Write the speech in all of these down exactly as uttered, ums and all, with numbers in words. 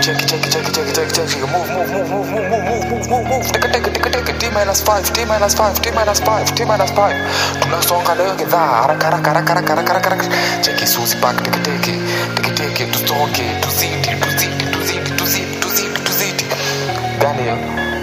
check it, check it, check it, check it, check it, check it. Move, move, move, move, move, move, move, move, move, move. Take it, take it, take it, take it. T minus five, T minus five, T minus five, T minus five. Tunasonga leo gedhaa, haraka haraka haraka haraka haraka haraka. Check it, Susie back, take it, take it, take it, take it. Tusonge, tuzidi, tuzidi, tuzidi, tuzidi, tuzidi, tuzidi. Gani hiyo?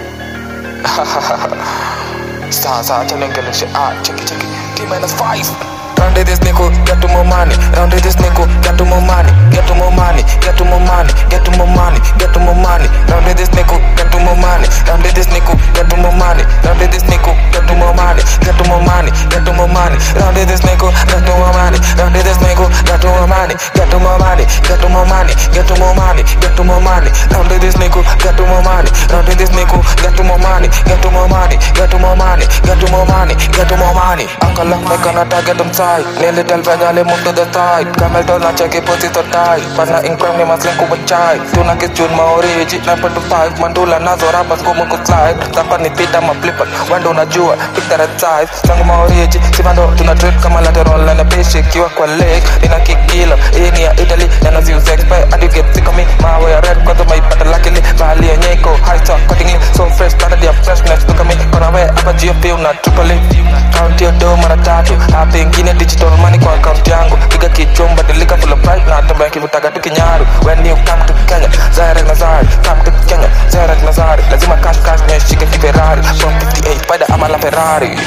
Sawa sawa, acha niangalie. Ah, check it, check it. T minus five. Round this nigga, get to more money. Round this nigga, get to more money. Get to more money. Get to more money. Get to more money. Get to more money. Round this nigga, get to more money. Round this nigga, get to more money. Round this nigga, get to more money. Get to more money. Get to more money. Round this nigga, get to more money. Round this nigga, get to more money. Get to more money. Get to more money. Get to more money. Get to more money. Round this nigga, get to more money. Round this nigga, get to more money. Get to more money. Get to more money. Get to more money. Get to more money. Uncle Long make an attack at them side. Nearly tell Vegale move to the side. Camel down and check it pussy to tie. Pana increme ni maslen ko bachai. Tuna ke chun maori ji na patu five. Mandula na zora pas ko mo ko slide. Tapa ni pita ma flipper. Wando na jua pick that size. Sangu maori ji simando tuna trip kama lateral na peshi kiwa kwa leg. Ina kikilo ini ya Italy na zi use expert. Adi get sick of me. My way red kwa to my pata luckily. Bali ya nyeko high top cutting it so fresh. Tata dia freshness look at me. Kona we apa G F na triple count your do mara tatu. Hapa ingine digital money kwa account yangu. Piga kichomba delika full of pride. Na atamba kivutaga tu kinyaru. When you come to Kenya Zairek Nazari. Come to Kenya Zairek Nazari. Lazima cash cash nishike ki Ferrari. From fifty-eight pada ama la Ferrari.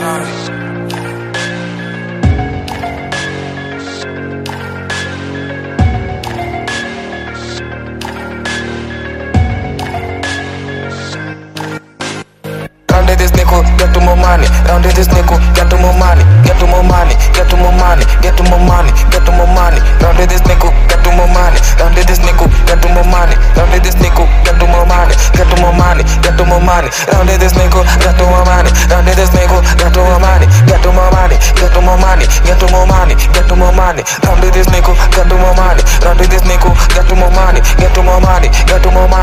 Round this nigga, get to more money. Round this nigga, get to more money. Get to more money. Get to more money. Get to more money. Get to more money. Round this nigga, get to more money. Round this nigga, get to more money. Round this nigga, get to more money. Get to more money. Get to more money. Round this nigga, get to more money. Round this nigga, get to more money. Get to more money. Get to more money. Get to more money. Get to more money. Round this nigga, get to more money. Round this nigga, get to more money. Get to more money. Get to more money.